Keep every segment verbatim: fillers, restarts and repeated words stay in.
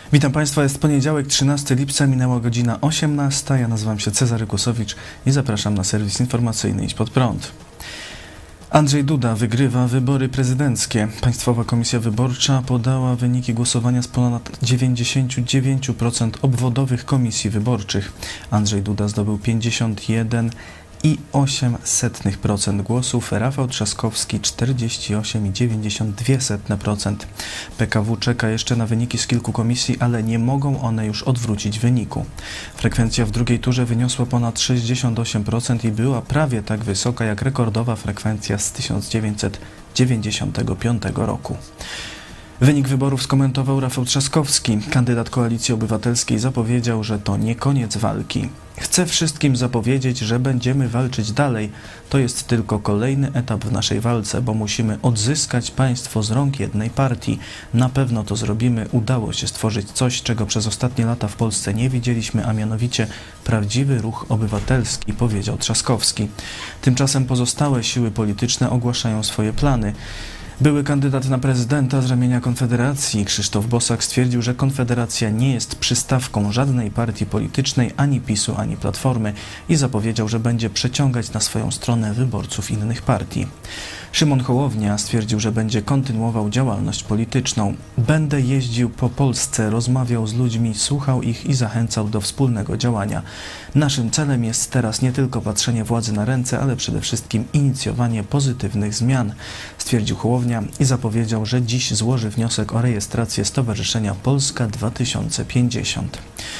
Witam Państwa, jest poniedziałek, trzynastego lipca, minęła godzina osiemnasta. Ja nazywam się Cezary Kłosowicz i zapraszam na serwis informacyjny Idź Pod Prąd. Andrzej Duda wygrywa wybory prezydenckie. Państwowa Komisja Wyborcza podała wyniki głosowania z ponad dziewięćdziesięciu dziewięciu procent obwodowych komisji wyborczych. Andrzej Duda zdobył pięćdziesiąt jeden i osiem setnych procent głosów, Rafał Trzaskowski czterdzieści osiem i dziewięćdziesiąt dwie setne procent. P K W czeka jeszcze na wyniki z kilku komisji, ale nie mogą one już odwrócić wyniku. Frekwencja w drugiej turze wyniosła ponad sześćdziesiąt osiem procent i była prawie tak wysoka jak rekordowa frekwencja z tysiąc dziewięćset dziewięćdziesiątego piątego roku. Wynik wyborów skomentował Rafał Trzaskowski. Kandydat Koalicji Obywatelskiej zapowiedział, że to nie koniec walki. Chcę wszystkim zapowiedzieć, że będziemy walczyć dalej. To jest tylko kolejny etap w naszej walce, bo musimy odzyskać państwo z rąk jednej partii. Na pewno to zrobimy. Udało się stworzyć coś, czego przez ostatnie lata w Polsce nie widzieliśmy, a mianowicie prawdziwy ruch obywatelski, powiedział Trzaskowski. Tymczasem pozostałe siły polityczne ogłaszają swoje plany. Były kandydat na prezydenta z ramienia Konfederacji Krzysztof Bosak stwierdził, że Konfederacja nie jest przystawką żadnej partii politycznej, ani PiSu, ani Platformy i zapowiedział, że będzie przeciągać na swoją stronę wyborców innych partii. Szymon Hołownia stwierdził, że będzie kontynuował działalność polityczną. Będę jeździł po Polsce, rozmawiał z ludźmi, słuchał ich i zachęcał do wspólnego działania. Naszym celem jest teraz nie tylko patrzenie władzy na ręce, ale przede wszystkim inicjowanie pozytywnych zmian, stwierdził Hołownia i zapowiedział, że dziś złoży wniosek o rejestrację Stowarzyszenia Polska dwa tysiące pięćdziesiąt.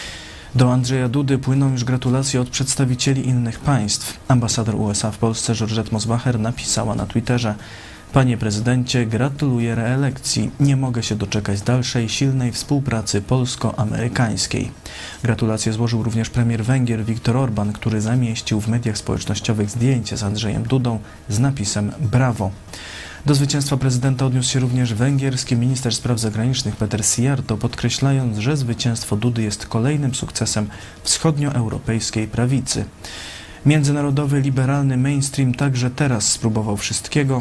Do Andrzeja Dudy płyną już gratulacje od przedstawicieli innych państw. Ambasador U S A w Polsce Georgette Mosbacher napisała na Twitterze: Panie prezydencie, gratuluję reelekcji. Nie mogę się doczekać dalszej, silnej współpracy polsko-amerykańskiej. Gratulacje złożył również premier Węgier Viktor Orban, który zamieścił w mediach społecznościowych zdjęcie z Andrzejem Dudą z napisem Brawo. Do zwycięstwa prezydenta odniósł się również węgierski minister spraw zagranicznych Peter Szijjártó, podkreślając, że zwycięstwo Dudy jest kolejnym sukcesem wschodnioeuropejskiej prawicy. Międzynarodowy, liberalny mainstream także teraz spróbował wszystkiego,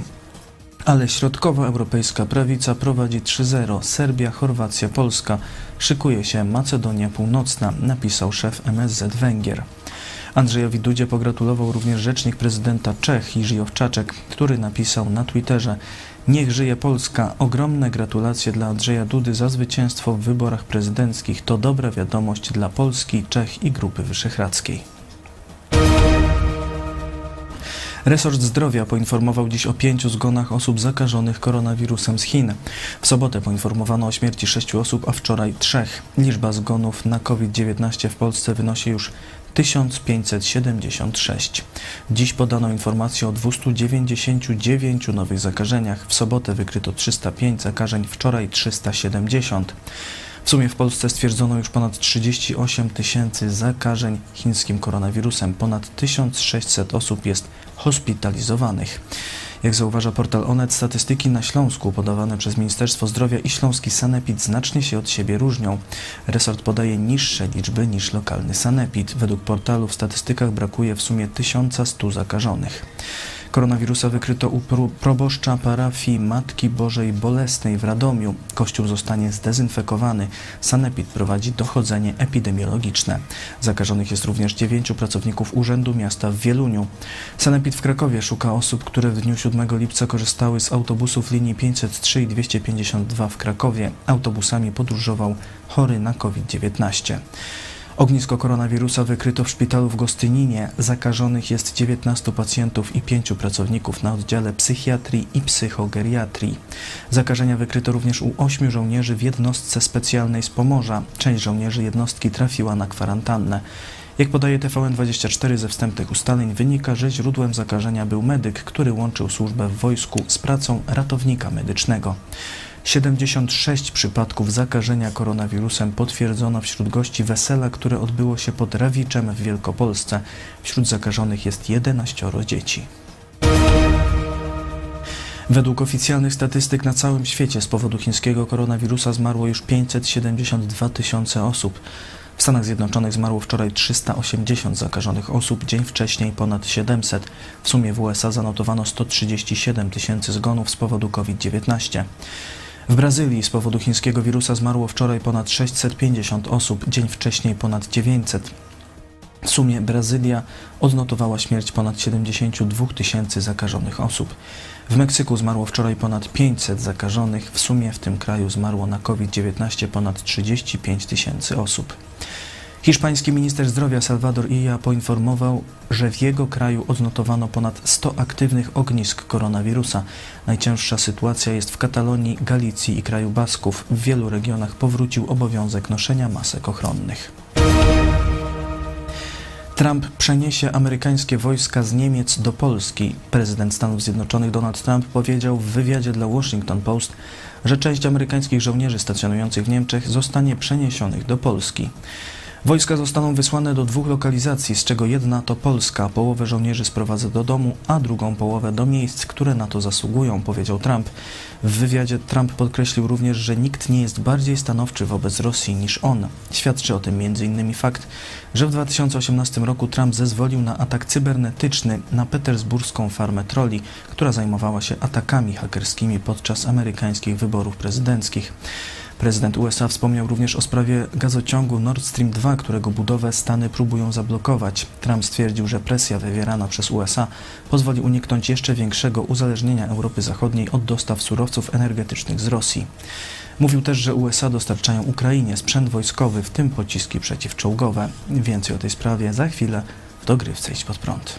ale środkowoeuropejska prawica prowadzi trzy zero. Serbia, Chorwacja, Polska. Szykuje się Macedonia Północna, napisał szef M S Z Węgier. Andrzejowi Dudzie pogratulował również rzecznik prezydenta Czech Jiří Ovčáček, który napisał na Twitterze: Niech żyje Polska. Ogromne gratulacje dla Andrzeja Dudy za zwycięstwo w wyborach prezydenckich. To dobra wiadomość dla Polski, Czech i Grupy Wyszehradzkiej. Resort Zdrowia poinformował dziś o pięciu zgonach osób zakażonych koronawirusem z Chin. W sobotę poinformowano o śmierci sześciu osób, a wczoraj trzech. Liczba zgonów na COVID dziewiętnaście w Polsce wynosi już tysiąc pięćset siedemdziesiąt sześć. Dziś podano informację o dwustu dziewięćdziesięciu dziewięciu nowych zakażeniach. W sobotę wykryto trzysta pięć zakażeń, wczoraj trzysta siedemdziesiąt. W sumie w Polsce stwierdzono już ponad trzydzieści osiem tysięcy zakażeń chińskim koronawirusem. Ponad tysiąc sześćset osób jest hospitalizowanych. Jak zauważa portal Onet, statystyki na Śląsku podawane przez Ministerstwo Zdrowia i śląski sanepid znacznie się od siebie różnią. Resort podaje niższe liczby niż lokalny sanepid. Według portalu w statystykach brakuje w sumie tysiąc sto zakażonych. Koronawirusa wykryto u proboszcza parafii Matki Bożej Bolesnej w Radomiu. Kościół zostanie zdezynfekowany. Sanepid prowadzi dochodzenie epidemiologiczne. Zakażonych jest również dziewięciu pracowników Urzędu Miasta w Wieluniu. Sanepid w Krakowie szuka osób, które w dniu siódmego lipca korzystały z autobusów linii pięćset trzy i dwieście pięćdziesiąt dwa w Krakowie. Autobusami podróżował chory na COVID dziewiętnaście. Ognisko koronawirusa wykryto w szpitalu w Gostyninie. Zakażonych jest dziewiętnastu pacjentów i pięciu pracowników na oddziale psychiatrii i psychogeriatrii. Zakażenia wykryto również u ośmiu żołnierzy w jednostce specjalnej z Pomorza. Część żołnierzy jednostki trafiła na kwarantannę. Jak podaje T V N dwadzieścia cztery, ze wstępnych ustaleń wynika, że źródłem zakażenia był medyk, który łączył służbę w wojsku z pracą ratownika medycznego. siedemdziesiąt sześć przypadków zakażenia koronawirusem potwierdzono wśród gości wesela, które odbyło się pod Rawiczem w Wielkopolsce. Wśród zakażonych jest jedenaścioro dzieci. Według oficjalnych statystyk na całym świecie z powodu chińskiego koronawirusa zmarło już pięćset siedemdziesiąt dwa tysiące osób. W Stanach Zjednoczonych zmarło wczoraj trzysta osiemdziesiąt zakażonych osób, dzień wcześniej ponad siedemset. W sumie w U S A zanotowano sto trzydzieści siedem tysięcy zgonów z powodu COVID dziewiętnaście. W Brazylii z powodu chińskiego wirusa zmarło wczoraj ponad sześćset pięćdziesiąt osób, dzień wcześniej ponad dziewięćset. W sumie Brazylia odnotowała śmierć ponad siedemdziesiąt dwa tysięcy zakażonych osób. W Meksyku zmarło wczoraj ponad pięćset zakażonych, w sumie w tym kraju zmarło na COVID dziewiętnaście ponad trzydzieści pięć tysięcy osób. Hiszpański minister zdrowia Salvador Illa poinformował, że w jego kraju odnotowano ponad sto aktywnych ognisk koronawirusa. Najcięższa sytuacja jest w Katalonii, Galicji i kraju Basków. W wielu regionach powrócił obowiązek noszenia masek ochronnych. Trump przeniesie amerykańskie wojska z Niemiec do Polski. Prezydent Stanów Zjednoczonych Donald Trump powiedział w wywiadzie dla Washington Post, że część amerykańskich żołnierzy stacjonujących w Niemczech zostanie przeniesionych do Polski. Wojska zostaną wysłane do dwóch lokalizacji, z czego jedna to Polska. Połowę żołnierzy sprowadzę do domu, a drugą połowę do miejsc, które na to zasługują, powiedział Trump. W wywiadzie Trump podkreślił również, że nikt nie jest bardziej stanowczy wobec Rosji niż on. Świadczy o tym między innymi fakt, że w dwa tysiące osiemnastym roku Trump zezwolił na atak cybernetyczny na petersburską farmę trolli, która zajmowała się atakami hakerskimi podczas amerykańskich wyborów prezydenckich. Prezydent U S A wspomniał również o sprawie gazociągu Nord Stream dwa, którego budowę Stany próbują zablokować. Trump stwierdził, że presja wywierana przez U S A pozwoli uniknąć jeszcze większego uzależnienia Europy Zachodniej od dostaw surowców energetycznych z Rosji. Mówił też, że U S A dostarczają Ukrainie sprzęt wojskowy, w tym pociski przeciwczołgowe. Więcej o tej sprawie za chwilę w Dogrywce Idź Pod Prąd.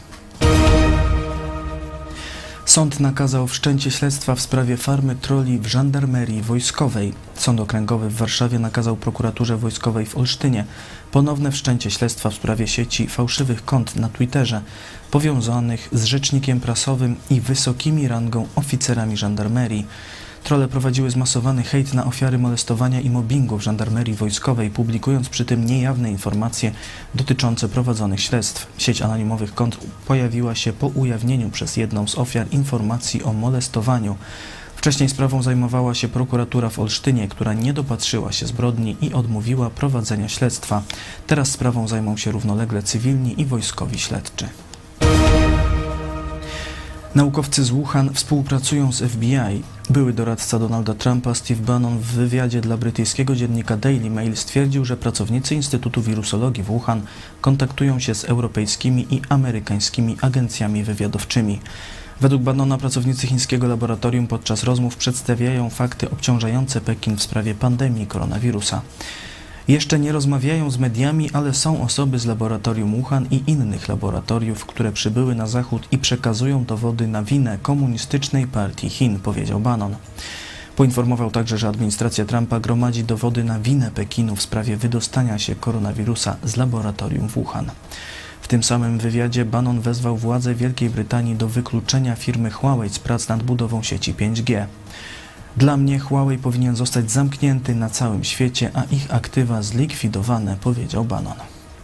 Sąd nakazał wszczęcie śledztwa w sprawie farmy trolli w żandarmerii wojskowej. Sąd Okręgowy w Warszawie nakazał prokuraturze wojskowej w Olsztynie ponowne wszczęcie śledztwa w sprawie sieci fałszywych kont na Twitterze powiązanych z rzecznikiem prasowym i wysokimi rangą oficerami żandarmerii. Trolle prowadziły zmasowany hejt na ofiary molestowania i mobbingu w żandarmerii wojskowej, publikując przy tym niejawne informacje dotyczące prowadzonych śledztw. Sieć anonimowych kont pojawiła się po ujawnieniu przez jedną z ofiar informacji o molestowaniu. Wcześniej sprawą zajmowała się prokuratura w Olsztynie, która nie dopatrzyła się zbrodni i odmówiła prowadzenia śledztwa. Teraz sprawą zajmą się równolegle cywilni i wojskowi śledczy. Naukowcy z Wuhan współpracują z F B I. Były doradca Donalda Trumpa Steve Bannon w wywiadzie dla brytyjskiego dziennika Daily Mail stwierdził, że pracownicy Instytutu Wirusologii w Wuhan kontaktują się z europejskimi i amerykańskimi agencjami wywiadowczymi. Według Bannona pracownicy chińskiego laboratorium podczas rozmów przedstawiają fakty obciążające Pekin w sprawie pandemii koronawirusa. Jeszcze nie rozmawiają z mediami, ale są osoby z laboratorium Wuhan i innych laboratoriów, które przybyły na zachód i przekazują dowody na winę komunistycznej partii Chin, powiedział Bannon. Poinformował także, że administracja Trumpa gromadzi dowody na winę Pekinu w sprawie wydostania się koronawirusa z laboratorium w Wuhan. W tym samym wywiadzie Bannon wezwał władze Wielkiej Brytanii do wykluczenia firmy Huawei z prac nad budową sieci pięć G. Dla mnie Huawei powinien zostać zamknięty na całym świecie, a ich aktywa zlikwidowane, powiedział Bannon.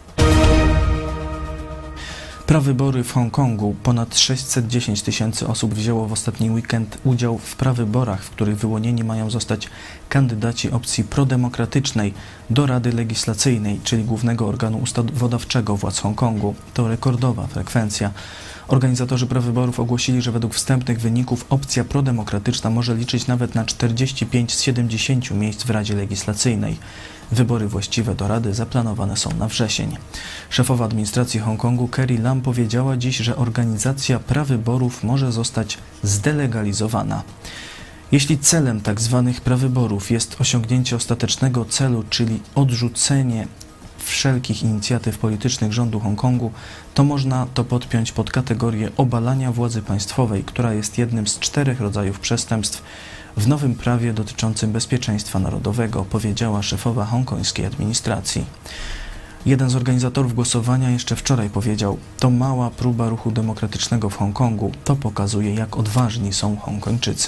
Prawybory w Hongkongu. Ponad sześćset dziesięć tysięcy osób wzięło w ostatni weekend udział w prawyborach, w których wyłonieni mają zostać kandydaci opcji prodemokratycznej do Rady Legislacyjnej, czyli głównego organu ustawodawczego władz Hongkongu. To rekordowa frekwencja. Organizatorzy prawyborów ogłosili, że według wstępnych wyników opcja prodemokratyczna może liczyć nawet na czterdzieści pięć z siedemdziesięciu miejsc w Radzie Legislacyjnej. Wybory właściwe do Rady zaplanowane są na wrzesień. Szefowa administracji Hongkongu Carrie Lam powiedziała dziś, że organizacja prawyborów może zostać zdelegalizowana. Jeśli celem tzw. prawyborów jest osiągnięcie ostatecznego celu, czyli odrzucenie wszelkich inicjatyw politycznych rządu Hongkongu, to można to podpiąć pod kategorię obalania władzy państwowej, która jest jednym z czterech rodzajów przestępstw w nowym prawie dotyczącym bezpieczeństwa narodowego, powiedziała szefowa hongkońskiej administracji. Jeden z organizatorów głosowania jeszcze wczoraj powiedział: to mała próba ruchu demokratycznego w Hongkongu. To pokazuje, jak odważni są Hongkończycy.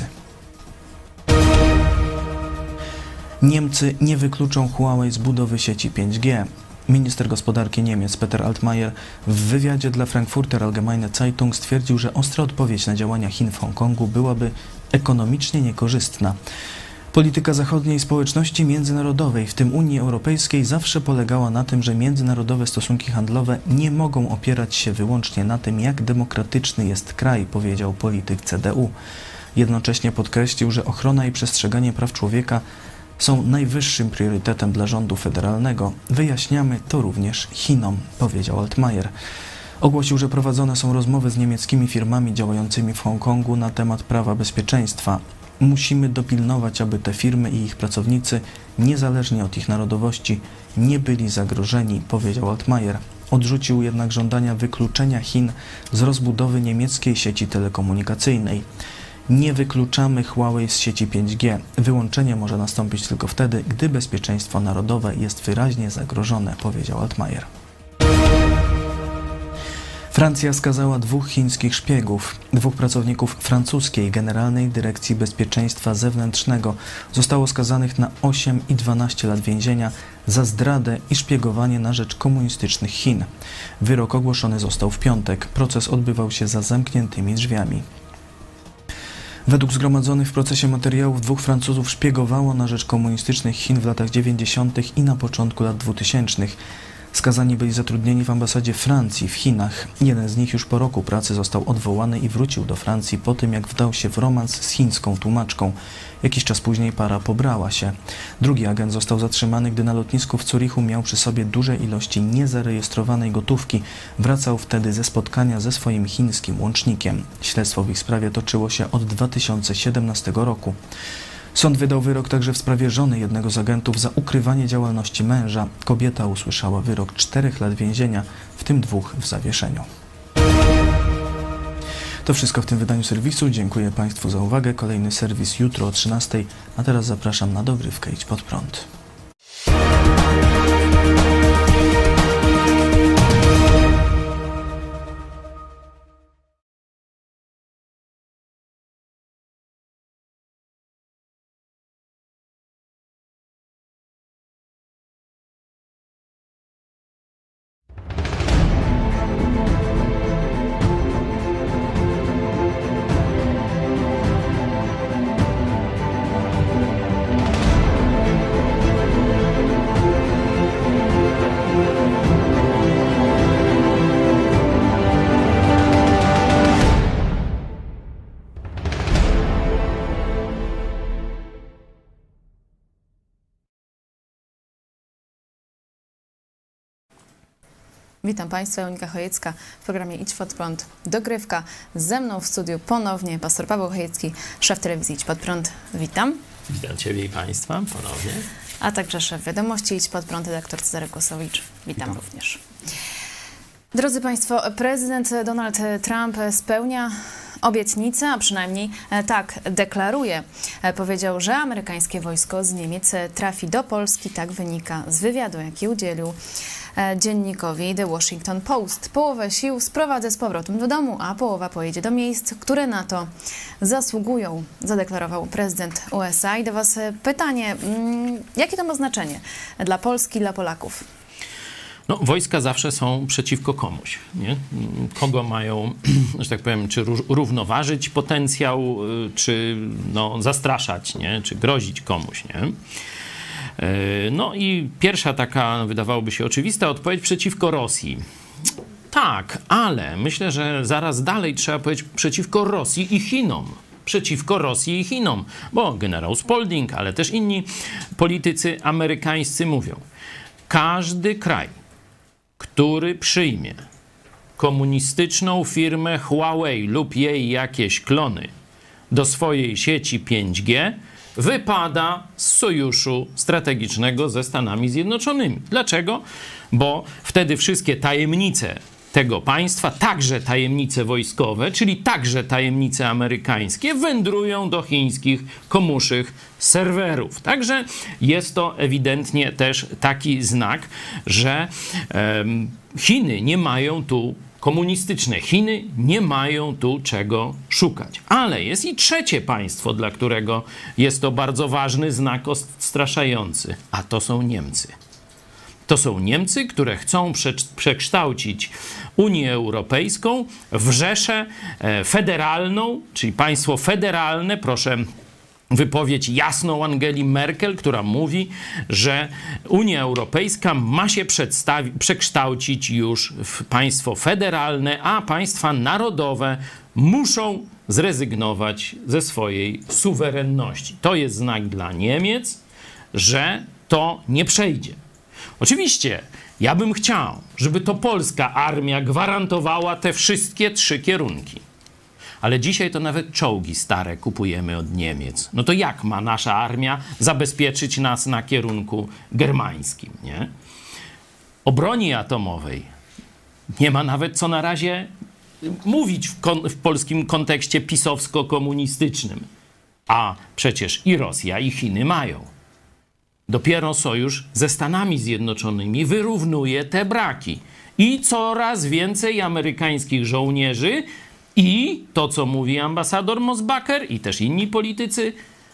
Niemcy nie wykluczą Huawei z budowy sieci pięć G. Minister gospodarki Niemiec Peter Altmaier w wywiadzie dla Frankfurter Allgemeine Zeitung stwierdził, że ostra odpowiedź na działania Chin w Hongkongu byłaby ekonomicznie niekorzystna. Polityka zachodniej społeczności międzynarodowej, w tym Unii Europejskiej, zawsze polegała na tym, że międzynarodowe stosunki handlowe nie mogą opierać się wyłącznie na tym, jak demokratyczny jest kraj, powiedział polityk C D U. Jednocześnie podkreślił, że ochrona i przestrzeganie praw człowieka są najwyższym priorytetem dla rządu federalnego. Wyjaśniamy to również Chinom, powiedział Altmaier. Ogłosił, że prowadzone są rozmowy z niemieckimi firmami działającymi w Hongkongu na temat prawa bezpieczeństwa. Musimy dopilnować, aby te firmy i ich pracownicy, niezależnie od ich narodowości, nie byli zagrożeni, powiedział Altmaier. Odrzucił jednak żądania wykluczenia Chin z rozbudowy niemieckiej sieci telekomunikacyjnej. Nie wykluczamy Huawei z sieci pięć G. Wyłączenie może nastąpić tylko wtedy, gdy bezpieczeństwo narodowe jest wyraźnie zagrożone, powiedział Altmaier. Francja skazała dwóch chińskich szpiegów. Dwóch pracowników francuskiej Generalnej Dyrekcji Bezpieczeństwa Zewnętrznego zostało skazanych na osiem i dwanaście lat więzienia za zdradę i szpiegowanie na rzecz komunistycznych Chin. Wyrok ogłoszony został w piątek. Proces odbywał się za zamkniętymi drzwiami. Według zgromadzonych w procesie materiałów dwóch Francuzów szpiegowało na rzecz komunistycznych Chin w latach dziewięćdziesiątych i na początku lat dwutysięcznych. Skazani byli zatrudnieni w ambasadzie Francji w Chinach. Jeden z nich już po roku pracy został odwołany i wrócił do Francji po tym, jak wdał się w romans z chińską tłumaczką. Jakiś czas później para pobrała się. Drugi agent został zatrzymany, gdy na lotnisku w Zurichu miał przy sobie duże ilości niezarejestrowanej gotówki. Wracał wtedy ze spotkania ze swoim chińskim łącznikiem. Śledztwo w ich sprawie toczyło się od dwa tysiące siedemnastego roku. Sąd wydał wyrok także w sprawie żony jednego z agentów za ukrywanie działalności męża. Kobieta usłyszała wyrok czterech lat więzienia, w tym dwóch w zawieszeniu. To wszystko w tym wydaniu serwisu. Dziękuję Państwu za uwagę. Kolejny serwis jutro o trzynastej, a teraz zapraszam na dogrywkę Idź Pod Prąd. Witam Państwa, Monika Chojecka w programie Idź Pod Prąd, dogrywka. Ze mną w studiu ponownie pastor Paweł Chojecki, szef telewizji Idź Pod Prąd. Witam. Witam Ciebie i Państwa ponownie. A także szef wiadomości Idź Pod Prąd, redaktor Cezary Kłosowicz. Witam, Witam również. Drodzy Państwo, prezydent Donald Trump spełnia obietnicę, a przynajmniej tak deklaruje. Powiedział, że amerykańskie wojsko z Niemiec trafi do Polski. Tak wynika z wywiadu, jaki udzielił dziennikowi The Washington Post. Połowę sił sprowadzę z powrotem do domu, a połowa pojedzie do miejsc, które na to zasługują, zadeklarował prezydent U S A. I do Was pytanie, jakie to ma znaczenie dla Polski, dla Polaków? No, wojska zawsze są przeciwko komuś, nie? Kogo mają, że tak powiem, czy równoważyć potencjał, czy no, zastraszać, nie? Czy grozić komuś, nie? No i pierwsza taka, wydawałoby się oczywista odpowiedź, przeciwko Rosji. Tak, ale myślę, że zaraz dalej trzeba powiedzieć przeciwko Rosji i Chinom. Przeciwko Rosji i Chinom, bo generał Spalding, ale też inni politycy amerykańscy mówią, każdy kraj, który przyjmie komunistyczną firmę Huawei lub jej jakieś klony do swojej sieci pięć G, wypada z sojuszu strategicznego ze Stanami Zjednoczonymi. Dlaczego? Bo wtedy wszystkie tajemnice tego państwa, także tajemnice wojskowe, czyli także tajemnice amerykańskie, wędrują do chińskich komuszych serwerów. Także jest to ewidentnie też taki znak, że um, Chiny nie mają tu komunistyczne Chiny nie mają tu czego szukać. Ale jest i trzecie państwo, dla którego jest to bardzo ważny znak odstraszający, a to są Niemcy. To są Niemcy, które chcą prze przekształcić Unię Europejską w rzeszę federalną, czyli państwo federalne, proszę wypowiedź jasną Angeli Merkel, która mówi, że Unia Europejska ma się przekształcić już w państwo federalne, a państwa narodowe muszą zrezygnować ze swojej suwerenności. To jest znak dla Niemiec, że to nie przejdzie. Oczywiście ja bym chciał, żeby to polska armia gwarantowała te wszystkie trzy kierunki. Ale dzisiaj to nawet czołgi stare kupujemy od Niemiec. No to jak ma nasza armia zabezpieczyć nas na kierunku germańskim, nie? O broni atomowej nie ma nawet co na razie mówić w, kon- w polskim kontekście pisowsko-komunistycznym. A przecież i Rosja, i Chiny mają. Dopiero sojusz ze Stanami Zjednoczonymi wyrównuje te braki. I coraz więcej amerykańskich żołnierzy i to, co mówi ambasador Mosbacher i też inni politycy,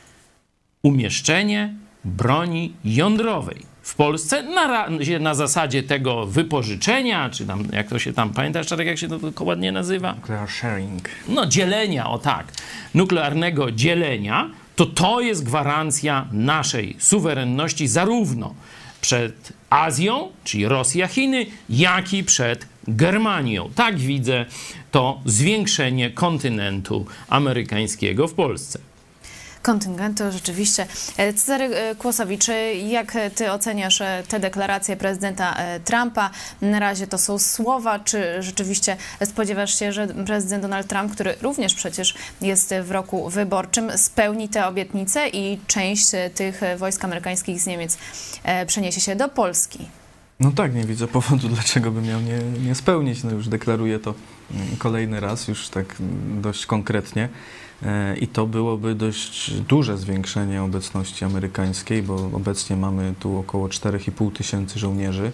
umieszczenie broni jądrowej w Polsce na razie na zasadzie tego wypożyczenia, czy tam, jak to się tam, pamiętasz, Czarek, jak się to tylko ładnie nazywa? Nuclear sharing. No, dzielenia, o tak, nuklearnego dzielenia, to to jest gwarancja naszej suwerenności zarówno przed Azją, czyli Rosja, Chiny, jak i przed Germanią. Tak widzę to zwiększenie kontynentu amerykańskiego w Polsce. Kontyngentu rzeczywiście. Cezary Kłosowicz, jak ty oceniasz te deklaracje prezydenta Trumpa? Na razie to są słowa, czy rzeczywiście spodziewasz się, że prezydent Donald Trump, który również przecież jest w roku wyborczym, spełni te obietnice i część tych wojsk amerykańskich z Niemiec przeniesie się do Polski? No tak, nie widzę powodu, dlaczego by miał nie, nie spełnić. No już deklaruję to kolejny raz, już tak dość konkretnie. I to byłoby dość duże zwiększenie obecności amerykańskiej, bo obecnie mamy tu około czterech i pół tysięcy żołnierzy.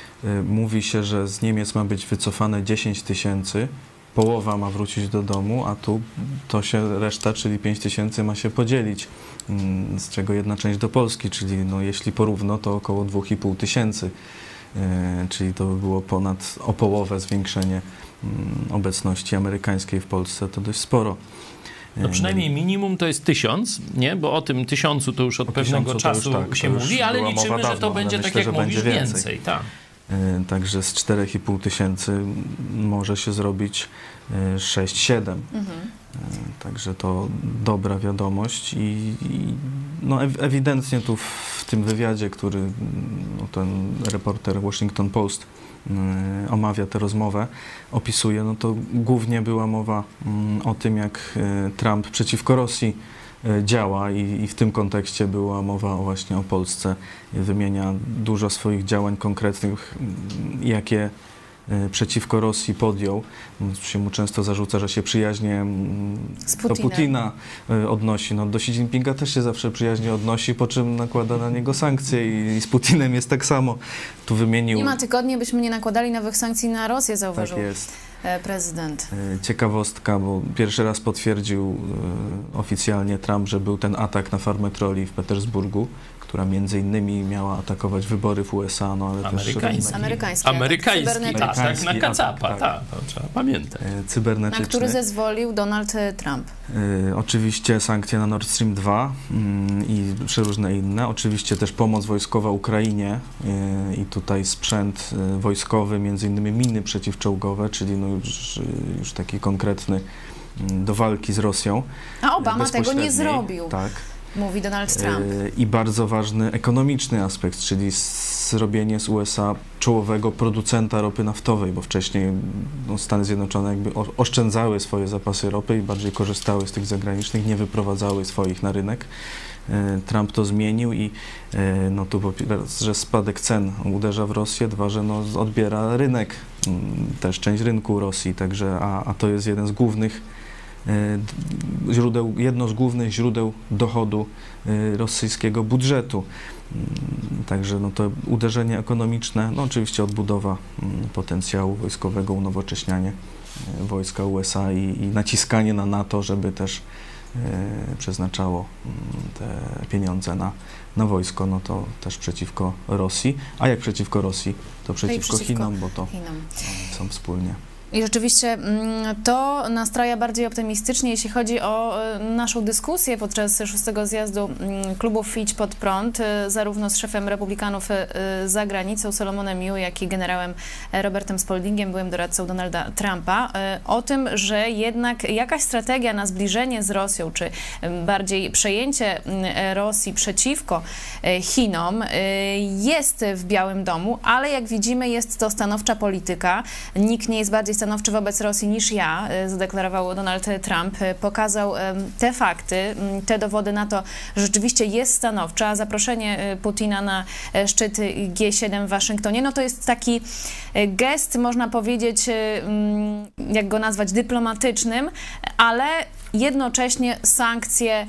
Mówi się, że z Niemiec ma być wycofane dziesięć tysięcy, połowa ma wrócić do domu, a tu to się reszta, czyli pięć tysięcy ma się podzielić, z czego jedna część do Polski, czyli no, jeśli porówno, to około dwóch i pół tysięcy, czyli to by było ponad o połowę zwiększenie obecności amerykańskiej w Polsce, to dość sporo. No przynajmniej minimum to jest tysiąc, nie? Bo o tym tysiącu to już od o pewnego czasu tak, się mówi, ale liczymy, dawno, że to będzie, myślę, tak jak mówisz, więcej. więcej. Tak. Także z czterech i pół tysięcy może się zrobić sześć siedem. Mhm. Także to dobra wiadomość i, i no ewidentnie tu w tym wywiadzie, który no ten reporter Washington Post omawia tę rozmowę, opisuje, no to głównie była mowa o tym, jak Trump przeciwko Rosji działa i, i w tym kontekście była mowa właśnie o Polsce. Wymienia dużo swoich działań konkretnych, jakie przeciwko Rosji podjął. Się mu często zarzuca, że się przyjaźnie do Putina odnosi. No, do Xi Jinpinga też się zawsze przyjaźnie odnosi, po czym nakłada na niego sankcje i, i z Putinem jest tak samo. Tu wymienił... Nie ma tygodni, byśmy nie nakładali nowych sankcji na Rosję, zauważył tak jest. prezydent. Ciekawostka, bo pierwszy raz potwierdził oficjalnie Trump, że był ten atak na farmę trolli w Petersburgu, która między innymi miała atakować wybory w U S A, no ale Amerykański. też... Amerykański. Amerykański, tak, tak, na kacapa, tak, tak, to trzeba pamiętać. Cybernetyczny. Na który zezwolił Donald Trump. Y, oczywiście sankcje na Nord Stream dwa y, i przeróżne inne. Oczywiście też pomoc wojskowa Ukrainie y, i tutaj sprzęt y, wojskowy, między innymi miny przeciwczołgowe, czyli no już, y, już taki konkretny y, do walki z Rosją. A Obama tego nie zrobił. Tak. Mówi Donald Trump. I bardzo ważny ekonomiczny aspekt, czyli zrobienie z U S A czołowego producenta ropy naftowej, bo wcześniej no, Stany Zjednoczone jakby oszczędzały swoje zapasy ropy i bardziej korzystały z tych zagranicznych, nie wyprowadzały swoich na rynek. Trump to zmienił i no tu raz, że spadek cen uderza w Rosję, dwa, że no, odbiera rynek, też część rynku Rosji, także, a, a to jest jeden z głównych źródeł, jedno z głównych źródeł dochodu rosyjskiego budżetu. Także no to uderzenie ekonomiczne, no oczywiście odbudowa potencjału wojskowego, unowocześnianie wojska U S A i, i naciskanie na NATO, żeby też przeznaczało te pieniądze na, na wojsko, no to też przeciwko Rosji. A jak przeciwko Rosji, to przeciwko, przeciwko Chinom, bo to Chinom. są wspólnie. I rzeczywiście to nastraja bardziej optymistycznie, jeśli chodzi o naszą dyskusję podczas szóstego zjazdu klubów Idź Pod Prąd, zarówno z szefem Republikanów za granicą Solomonem Miu, jak i generałem Robertem Spaldingiem, byłym doradcą Donalda Trumpa, o tym, że jednak jakaś strategia na zbliżenie z Rosją, czy bardziej przejęcie Rosji przeciwko Chinom jest w Białym Domu, ale jak widzimy, jest to stanowcza polityka. Nikt nie jest bardziej stanowczy wobec Rosji niż ja, zadeklarował Donald Trump. Pokazał te fakty, te dowody na to, że rzeczywiście jest stanowcza. Zaproszenie Putina na szczyt G siedem w Waszyngtonie, no to jest taki gest, można powiedzieć, jak go nazwać, dyplomatycznym, ale jednocześnie sankcje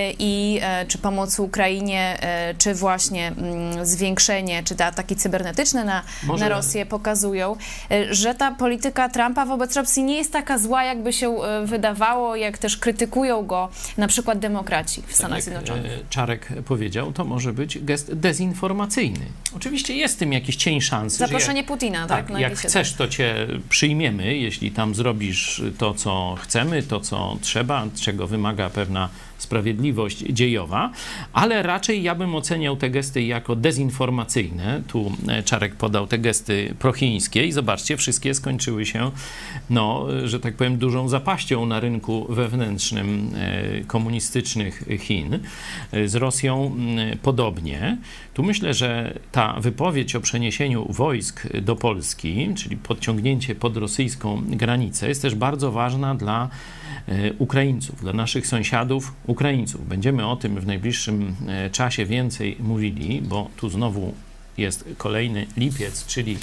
i czy pomoc Ukrainie, czy właśnie zwiększenie, czy te ataki cybernetyczne na, Może... na Rosję pokazują, że ta polityka Trumpa wobec Rosji nie jest taka zła, jakby się wydawało, jak też krytykują go na przykład demokraci w Stanach tak Zjednoczonych. Czarek powiedział, to może być gest dezinformacyjny. Oczywiście jest w tym jakiś cień szansy. Zaproszenie jak, Putina, tak? tak no jak chcesz, to cię przyjmiemy, jeśli tam zrobisz to, co chcemy, to, co trzeba, czego wymaga pewna sprawiedliwość dziejowa, ale raczej ja bym oceniał te gesty jako dezinformacyjne. Tu Czarek podał te gesty prochińskie i zobaczcie, wszystkie skończyły się, no, że tak powiem, dużą zapaścią na rynku wewnętrznym komunistycznych Chin. Z Rosją podobnie. Tu myślę, że ta wypowiedź o przeniesieniu wojsk do Polski, czyli podciągnięcie pod rosyjską granicę, jest też bardzo ważna dla Ukraińców, dla naszych sąsiadów Ukraińców. Będziemy o tym w najbliższym czasie więcej mówili, bo tu znowu jest kolejny lipiec, czyli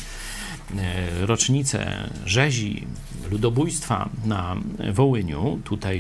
rocznicę rzezi, ludobójstwa na Wołyniu. Tutaj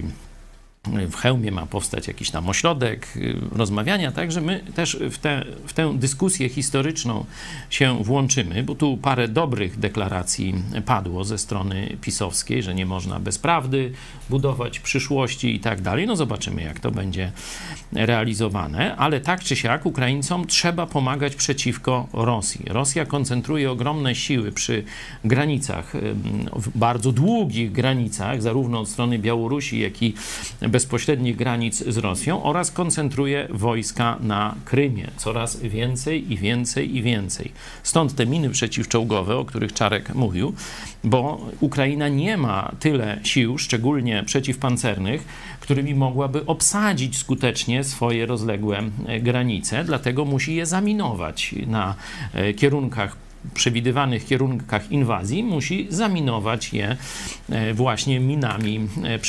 w Chełmie ma powstać jakiś tam ośrodek rozmawiania, także my też w, te, w tę dyskusję historyczną się włączymy, bo tu parę dobrych deklaracji padło ze strony pisowskiej, że nie można bez prawdy budować przyszłości i tak dalej. No zobaczymy, jak to będzie realizowane, ale tak czy siak Ukraińcom trzeba pomagać przeciwko Rosji. Rosja koncentruje ogromne siły przy granicach, w bardzo długich granicach, zarówno od strony Białorusi, jak i bezpośrednich granic z Rosją, oraz koncentruje wojska na Krymie. Coraz więcej i więcej i więcej. Stąd te miny przeciwczołgowe, o których Czarek mówił, bo Ukraina nie ma tyle sił, szczególnie przeciwpancernych, którymi mogłaby obsadzić skutecznie swoje rozległe granice, dlatego musi je zaminować na kierunkach przewidywanych kierunkach inwazji, musi zaminować je właśnie minami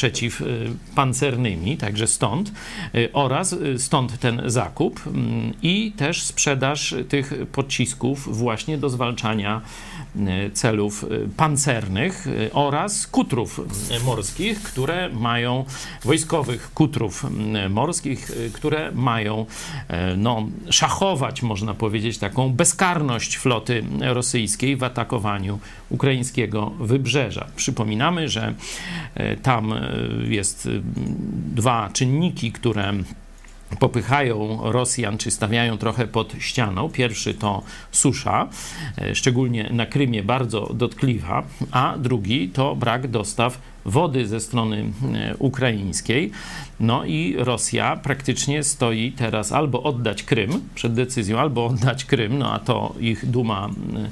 przeciwpancernymi, także stąd, oraz stąd ten zakup i też sprzedaż tych pocisków właśnie do zwalczania celów pancernych oraz kutrów morskich, które mają, wojskowych kutrów morskich, które mają no, szachować, można powiedzieć, taką bezkarność floty rosyjskiej w atakowaniu ukraińskiego wybrzeża. Przypominamy, że tam jest dwa czynniki, które popychają Rosjan, czy stawiają trochę pod ścianą. Pierwszy to susza, szczególnie na Krymie bardzo dotkliwa, a drugi to brak dostaw wody ze strony ukraińskiej. No i Rosja praktycznie stoi teraz albo oddać Krym, przed decyzją, albo oddać Krym, no a to ich duma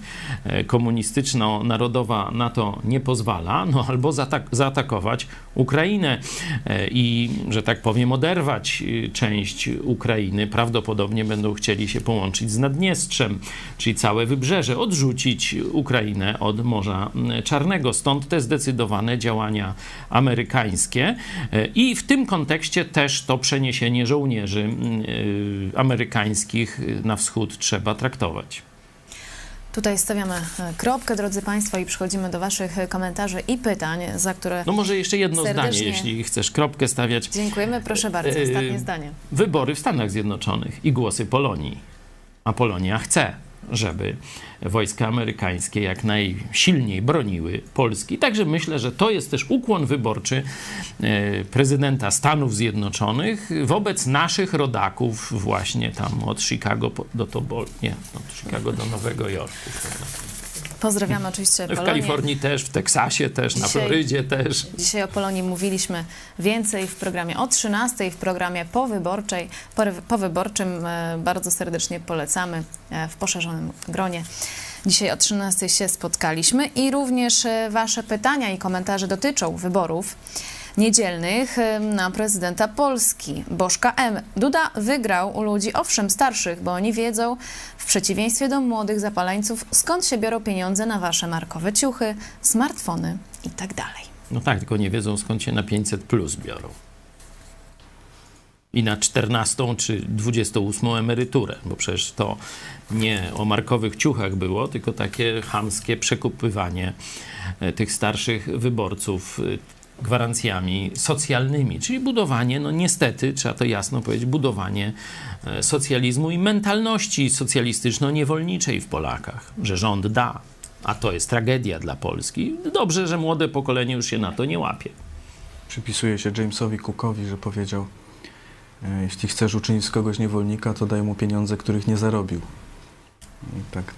komunistyczno-narodowa na to nie pozwala, no albo zaatak- zaatakować Ukrainę i, że tak powiem, oderwać część Ukrainy. Prawdopodobnie będą chcieli się połączyć z Naddniestrzem, czyli całe wybrzeże, odrzucić Ukrainę od Morza Czarnego. Stąd te zdecydowane działania amerykańskie i w tym kontekście też to przeniesienie żołnierzy amerykańskich na wschód trzeba traktować. Tutaj stawiamy kropkę, drodzy Państwo, i przechodzimy do Waszych komentarzy i pytań, za które No może jeszcze jedno serdecznie zdanie, jeśli chcesz kropkę stawiać. Dziękujemy, proszę bardzo, ostatnie zdanie. Wybory w Stanach Zjednoczonych i głosy Polonii. A Polonia chce, żeby wojska amerykańskie jak najsilniej broniły Polski. Także myślę, że to jest też ukłon wyborczy prezydenta Stanów Zjednoczonych wobec naszych rodaków właśnie tam od Chicago do Tobol, nie, od Chicago do Nowego Jorku. Pozdrawiamy oczywiście W Polonię. Kalifornii też, w Teksasie też, na Dzisiaj- Florydzie też. Dzisiaj o Polonii mówiliśmy więcej w programie o trzynastej, w programie powyborczej, pory- powyborczym. e, Bardzo serdecznie polecamy e, w poszerzonym gronie. Dzisiaj o trzynastej się spotkaliśmy i również e, wasze pytania i komentarze dotyczą wyborów niedzielnych e, na prezydenta Polski. Bożka M. Duda wygrał u ludzi, owszem starszych, bo oni wiedzą, w przeciwieństwie do młodych zapaleńców, skąd się biorą pieniądze na wasze markowe ciuchy, smartfony i tak dalej. No tak, tylko nie wiedzą, skąd się na pięćset plus biorą. I na czternastą czy dwudziestą ósmą emeryturę, bo przecież to nie o markowych ciuchach było, tylko takie chamskie przekupywanie e, tych starszych wyborców e, gwarancjami socjalnymi, czyli budowanie, no niestety, trzeba to jasno powiedzieć, budowanie e, socjalizmu i mentalności socjalistyczno-niewolniczej w Polakach, że rząd da, a to jest tragedia dla Polski. Dobrze, że młode pokolenie już się na to nie łapie. Przypisuje się Jamesowi Cookowi, że powiedział: e, jeśli chcesz uczynić z kogoś niewolnika, to daj mu pieniądze, których nie zarobił. I tak